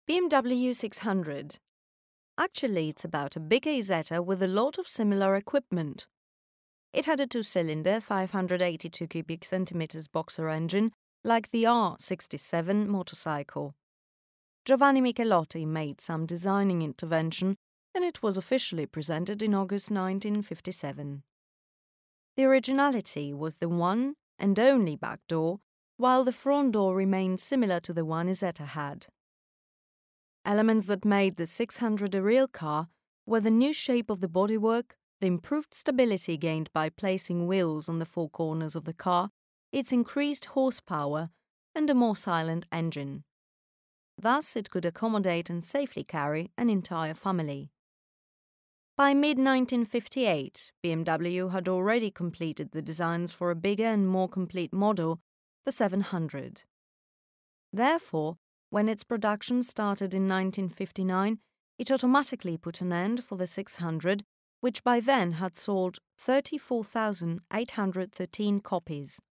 BMW 600. Actually, it's about a bigger Isetta with a lot of similar equipment. It had a two-cylinder, 582 cubic centimeters boxer engine, like the R67 motorcycle. Giovanni Michelotti made some designing intervention, and it was officially presented in August 1957. The originality was the one and only back door, while the front door remained similar to the one Isetta had. Elements that made the 600 a real car were the new shape of the bodywork, the improved stability gained by placing wheels on the four corners of the car, its increased horsepower, and a more silent engine. Thus, it could accommodate and safely carry an entire family. By mid-1958, BMW had already completed the designs for a bigger and more complete model, the 700. Therefore, when its production started in 1959, it automatically put an end for the 600, which by then had sold 34,813 copies.